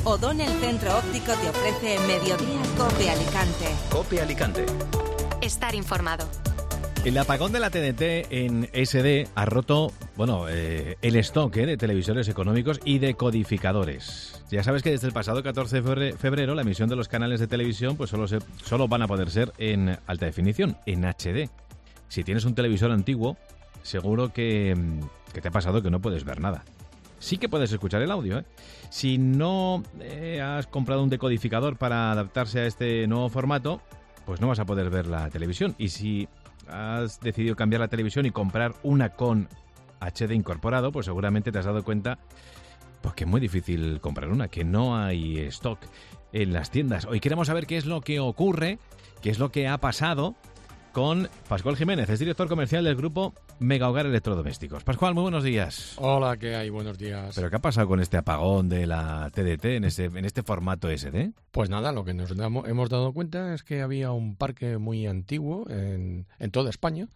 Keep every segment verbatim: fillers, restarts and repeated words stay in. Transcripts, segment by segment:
Odón, el centro óptico, te ofrece Mediodía Cope Alicante. Cope Alicante. Estar informado. El apagón de la T D T en S D ha roto, bueno, eh, el stock eh, de televisores económicos y de codificadores. Ya sabes que desde el pasado catorce de febrero la emisión de los canales de televisión pues solo, se, solo van a poder ser en alta definición, en H D. Si tienes un televisor antiguo, seguro que, que te ha pasado que no puedes ver nada. Sí que puedes escuchar el audio, ¿eh? Si no eh, has comprado un decodificador para adaptarse a este nuevo formato, pues no vas a poder ver la televisión. Y si has decidido cambiar la televisión y comprar una con H D incorporado, pues seguramente te has dado cuenta pues que es muy difícil comprar una, que no hay stock en las tiendas. Hoy queremos saber qué es lo que ocurre, qué es lo que ha pasado con Pascual Jiménez, es director comercial del grupo Mega Hogar Electrodomésticos. Pascual, muy buenos días. Hola, ¿qué hay? Buenos días. ¿Pero qué ha pasado con este apagón de la T D T en, ese, en este formato S D? Pues nada, lo que nos damos, hemos dado cuenta es que había un parque muy antiguo en, en toda España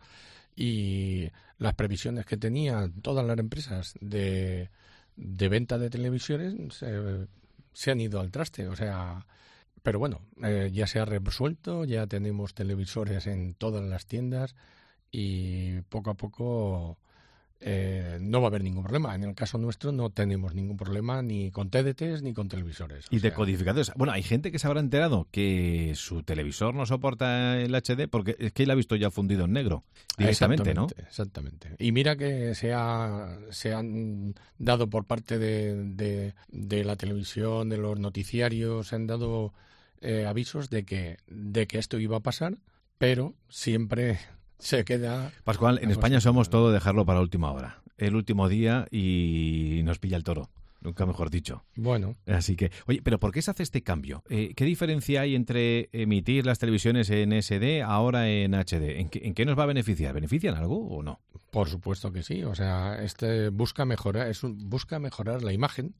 y las previsiones que tenían todas las empresas de, de venta de televisores se, se han ido al traste, o sea... Pero bueno, eh, ya se ha resuelto, ya tenemos televisores en todas las tiendas y poco a poco eh, no va a haber ningún problema. En el caso nuestro no tenemos ningún problema ni con T D Ts ni con televisores. Y decodificadores. Bueno, hay gente que se habrá enterado que su televisor no soporta el H D porque es que él ha visto ya fundido en negro directamente, ¿no? Exactamente. Y mira que se, ha, se han dado por parte de, de, de la televisión, de los noticiarios, se han dado... Eh, avisos de que de que esto iba a pasar, pero siempre se queda... Pascual, en España somos todo dejarlo para última hora, el último día y nos pilla el toro, nunca mejor dicho. Bueno. Así que, oye, ¿pero por qué se hace este cambio? Eh, ¿Qué diferencia hay entre emitir las televisiones en S D ahora en H D? ¿En qué, en qué nos va a beneficiar? ¿Benefician algo o no? Por supuesto que sí, o sea, este busca mejorar, es un, busca mejorar la imagen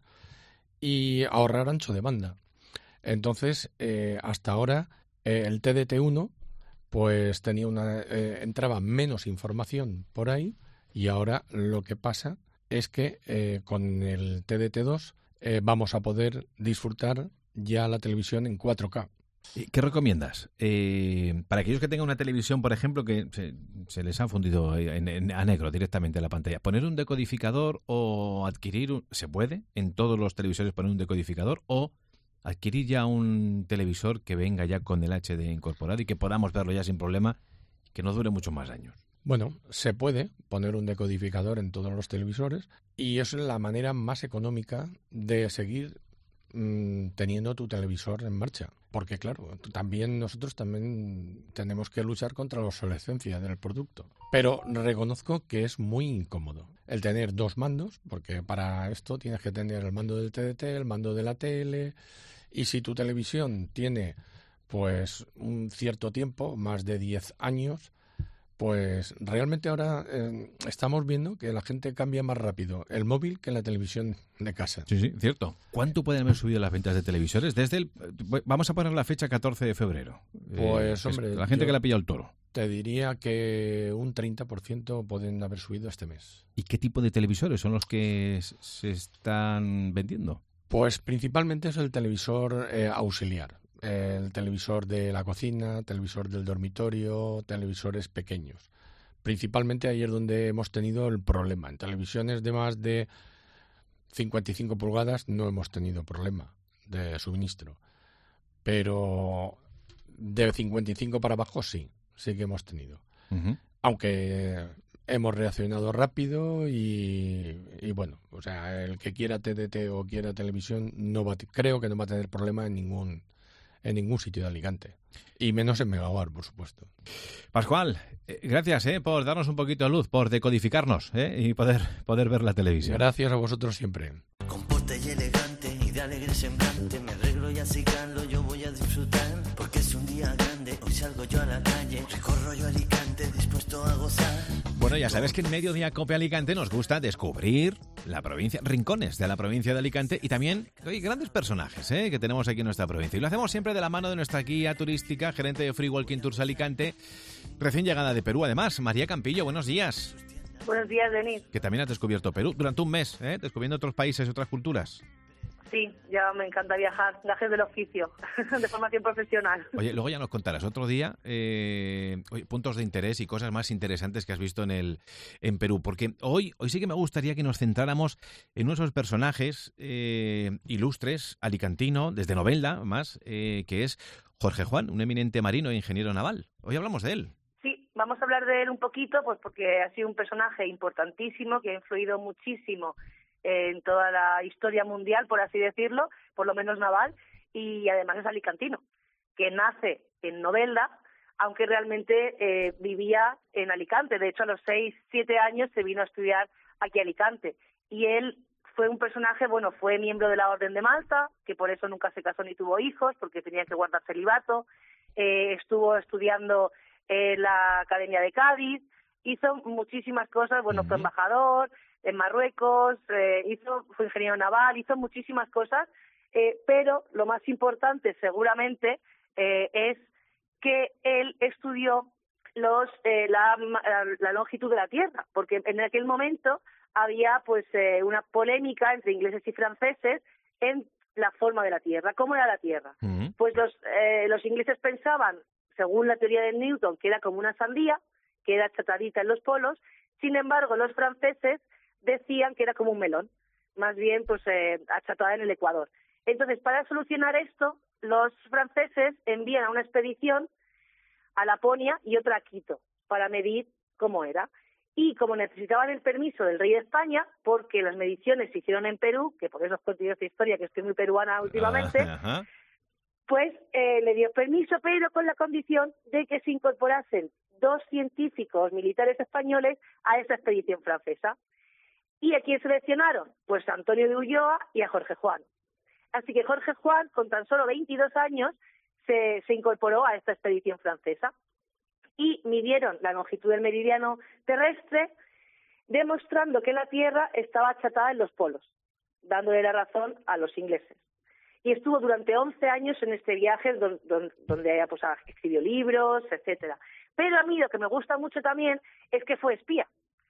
y ahorrar ancho de banda. Entonces, eh, hasta ahora, eh, el T D T uno, pues tenía una, eh, entraba menos información por ahí y ahora lo que pasa es que eh, con el T D T dos eh, vamos a poder disfrutar ya la televisión en cuatro K. ¿Qué recomiendas? Eh, para aquellos que tengan una televisión, por ejemplo, que se, se les ha fundido en, en, a negro directamente la pantalla, ¿poner un decodificador o adquirir, un, se puede en todos los televisores poner un decodificador o adquirir ya un televisor que venga ya con el H D incorporado y que podamos verlo ya sin problema, que no dure muchos más años? Bueno, se puede poner un decodificador en todos los televisores y es la manera más económica de seguir mmm, teniendo tu televisor en marcha. Porque claro, también nosotros también tenemos que luchar contra la obsolescencia del producto. Pero reconozco que es muy incómodo el tener dos mandos, porque para esto tienes que tener el mando del T D T, el mando de la tele, y si tu televisión tiene pues un cierto tiempo, más de diez años, pues realmente ahora eh, estamos viendo que la gente cambia más rápido el móvil que la televisión de casa. Sí, sí, cierto. ¿Cuánto pueden haber subido las ventas de televisores? Desde el, vamos a poner la fecha catorce de febrero. Pues, eh, hombre... La gente que le ha pillado el toro. Te diría que un treinta por ciento pueden haber subido este mes. ¿Y qué tipo de televisores son los que se están vendiendo? Pues principalmente es el televisor eh, auxiliar. El televisor de la cocina, televisor del dormitorio, televisores pequeños. Principalmente ahí es donde hemos tenido el problema. En televisiones de más de cincuenta y cinco pulgadas no hemos tenido problema de suministro. Pero de cincuenta y cinco para abajo sí, sí que hemos tenido. Uh-huh. Aunque hemos reaccionado rápido y, y bueno, o sea, el que quiera T D T o quiera televisión, no va, creo que no va a tener problema en ningún... en ningún sitio de Alicante. Y menos en Mega Hogar, por supuesto. Pascual, eh, gracias eh, por darnos un poquito de luz, por decodificarnos eh, y poder, poder ver la televisión. Gracias a vosotros siempre. Con porte y elegante y de alegre semblante, me arreglo y así calo, yo voy a disfrutar. Porque es un día grande, hoy salgo yo a la calle, recorro yo Alicante dispuesto a gozar. Bueno, ya sabes que en Mediodía Cope Alicante nos gusta descubrir la provincia, rincones de la provincia de Alicante y también oye, grandes personajes ¿eh? que tenemos aquí en nuestra provincia. Y lo hacemos siempre de la mano de nuestra guía turística, gerente de Free Walking Tours Alicante, recién llegada de Perú. Además, María Campillo, buenos días. Buenos días, Denis. Que también has descubierto Perú durante un mes, ¿eh? descubriendo otros países y otras culturas. Sí, ya me encanta viajar, viajes del oficio, de formación profesional. Oye, luego ya nos contarás otro día eh, oye, puntos de interés y cosas más interesantes que has visto en el en Perú, porque hoy hoy sí que me gustaría que nos centráramos en uno de esos personajes eh, ilustres, alicantino, desde Novelda, más, eh, que es Jorge Juan, un eminente marino e ingeniero naval. Hoy hablamos de él. Sí, vamos a hablar de él un poquito, pues porque ha sido un personaje importantísimo que ha influido muchísimo en toda la historia mundial, por así decirlo, por lo menos naval, y además es alicantino, que nace en Novelda, aunque realmente eh, vivía en Alicante. De hecho, a los seis, siete años se vino a estudiar aquí a Alicante. Y él fue un personaje, bueno, fue miembro de la Orden de Malta, que por eso nunca se casó ni tuvo hijos, porque tenía que guardar celibato. Eh, estuvo estudiando en la Academia de Cádiz, hizo muchísimas cosas, bueno, uh-huh. fue embajador en Marruecos, eh, hizo, fue ingeniero naval, hizo muchísimas cosas, eh, pero lo más importante seguramente eh, es que él estudió los eh, la, la longitud de la Tierra, porque en aquel momento había pues eh, una polémica entre ingleses y franceses en la forma de la Tierra, cómo era la Tierra. Uh-huh. Pues los, eh, los ingleses pensaban, según la teoría de Newton, que era como una sandía, que era achatadita en los polos. Sin embargo, los franceses decían que era como un melón, más bien pues eh, achatada en el Ecuador. Entonces, para solucionar esto, los franceses envían a una expedición a Laponia y otra a Quito para medir cómo era. Y como necesitaban el permiso del rey de España, porque las mediciones se hicieron en Perú, que por eso os conté esta historia, que estoy muy peruana últimamente, uh-huh. pues eh, le dio permiso, pero con la condición de que se incorporasen dos científicos militares españoles a esa expedición francesa. ¿Y a quién seleccionaron? Pues a Antonio de Ulloa y a Jorge Juan. Así que Jorge Juan, con tan solo veintidós años, se, se incorporó a esta expedición francesa y midieron la longitud del meridiano terrestre, demostrando que la Tierra estaba achatada en los polos, dándole la razón a los ingleses. Y estuvo durante once años en este viaje donde, donde, donde pues, escribió libros, etcétera. Pero a mí lo que me gusta mucho también es que fue espía.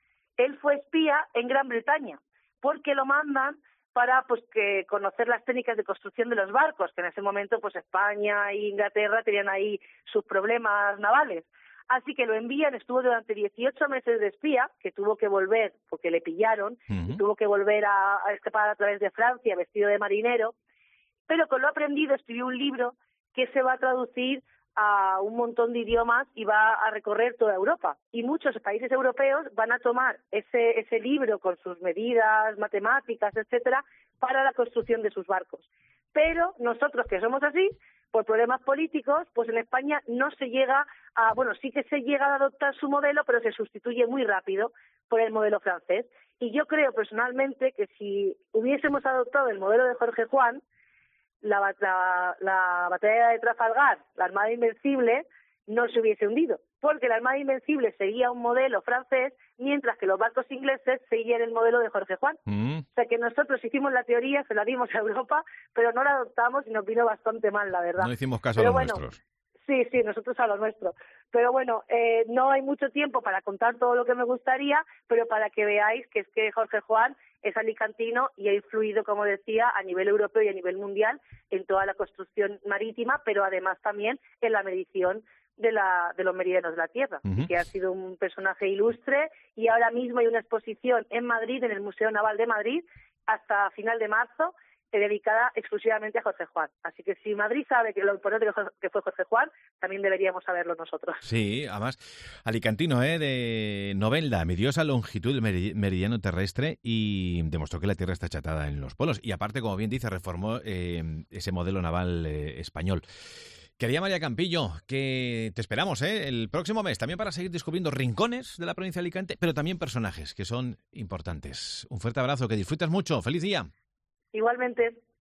Él fue espía en Gran Bretaña, porque lo mandan para pues que conocer las técnicas de construcción de los barcos, que en ese momento pues España e Inglaterra tenían ahí sus problemas navales. Así que lo envían, estuvo durante dieciocho meses de espía, que tuvo que volver, porque le pillaron, uh-huh. y tuvo que volver a, a escapar a través de Francia vestido de marinero, pero con lo aprendido escribió un libro que se va a traducir a un montón de idiomas y va a recorrer toda Europa. Y muchos países europeos van a tomar ese, ese libro con sus medidas matemáticas, etcétera, para la construcción de sus barcos. Pero nosotros, que somos así, por problemas políticos, pues en España no se llega a, bueno, sí que se llega a adoptar su modelo, pero se sustituye muy rápido por el modelo francés. Y yo creo personalmente que si hubiésemos adoptado el modelo de Jorge Juan, La, la, la batalla de Trafalgar, la Armada Invencible, no se hubiese hundido, porque la Armada Invencible seguía un modelo francés, mientras que los barcos ingleses seguían el modelo de Jorge Juan. Mm. O sea que nosotros hicimos la teoría, se la dimos a Europa, pero no la adoptamos y nos vino bastante mal, la verdad. No hicimos caso pero a los bueno, nuestros. Sí, sí, nosotros a lo nuestro. Pero bueno, eh, no hay mucho tiempo para contar todo lo que me gustaría, pero para que veáis que es que Jorge Juan es alicantino y ha influido, como decía, a nivel europeo y a nivel mundial en toda la construcción marítima, pero además también en la medición de, la, de los meridianos de la Tierra, uh-huh. que ha sido un personaje ilustre, y ahora mismo hay una exposición en Madrid, en el Museo Naval de Madrid, hasta final de marzo, dedicada exclusivamente a Jorge Juan. Así que si Madrid sabe que lo importante que fue Jorge Juan, también deberíamos saberlo nosotros. Sí, además, alicantino, ¿eh? De Novelda, midió esa longitud del meridiano terrestre y demostró que la Tierra está achatada en los polos. Y aparte, como bien dice, reformó eh, ese modelo naval eh, español. Querida María Campillo, que te esperamos ¿eh? el próximo mes, también para seguir descubriendo rincones de la provincia de Alicante, pero también personajes que son importantes. Un fuerte abrazo, que disfrutas mucho. ¡Feliz día! Igualmente.